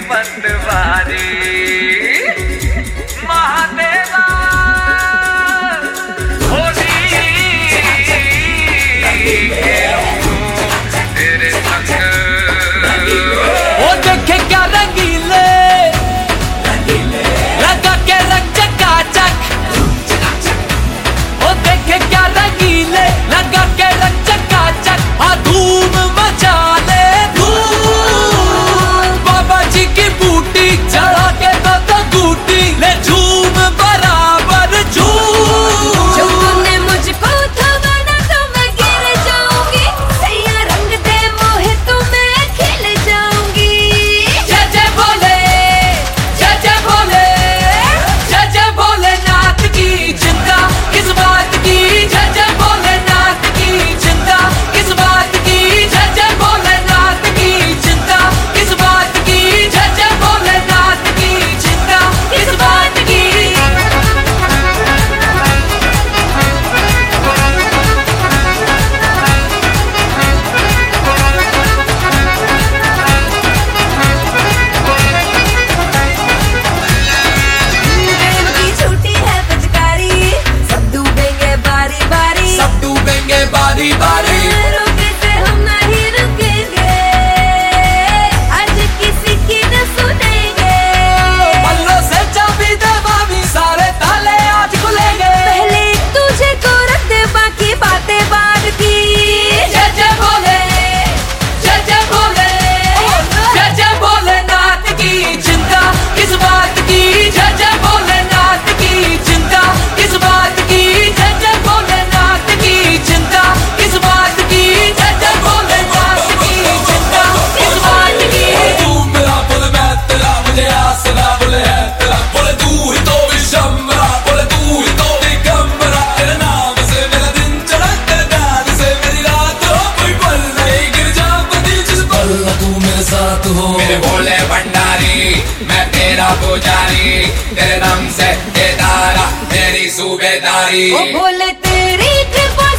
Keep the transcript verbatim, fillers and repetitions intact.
पतवारी महादेवा होली तेरे संग ओ देखे क्या रंगीले लगा के रंग चकाचक। ओ देखे क्या रंगीले लगा के रंग चकाचक। हाँ धूम मचा ले धूम बाबा जी की बूटी चढ़ा के दो तो गूटी ले झूम बराबर झूम। जब तूने मुझको थमाना तो मैं गिर जाऊंगी। सैया रंग दे मोहे तो मैं खिल जाऊंगी। जय जय भोले जय जय भोले जय जय भोलेनाथ की चिंता किस बात की। जय जय भोलेनाथ की चिंता किस बात की। जय जय भोलेनाथ की चिंता किस बात की। जय जय भोलेनाथ की चिंता किस बात की। प्रेम की छूटी है पिचकारी। सब डूबेंगे बारी बारी। सब डूबेंगे बारी बारी। रुके से हम नहीं रुकेंगे। आज किसी की न सुनेंगे। पल्लों से चाबी दबावी सारे ताले आज खुलेंगे। पहले तुझे को रख दे बाकी बातें बाद की। जय जय भोले जय जय भोले जय जय भोलेनाथ की चिंता किस बात की। जय जय भोलेनाथ की चिंता किस बात की। जय जय भोलेनाथ की चिंता किस बात की। जय जय भोलेनाथ की चिंता किस बात की। तू मेरा बोले मैं तेरा मुझे आसरा बोले है तेरा बोले तू ही तो विशंबरा बोले तू ही तो दिगंबरा। तेरे नाम से मेरा दिन चढ़ा तेरे ध्यान से मेरी रात हो कोई पल नहीं गिर जा कभी जिस पल न तू मेरे साथ हो। मेरे भोले भंडारी मैं तेरा पुजारी तेरे नाम से ये तारा मेरी सूबेदारी। ओ भोले तेरी कृपा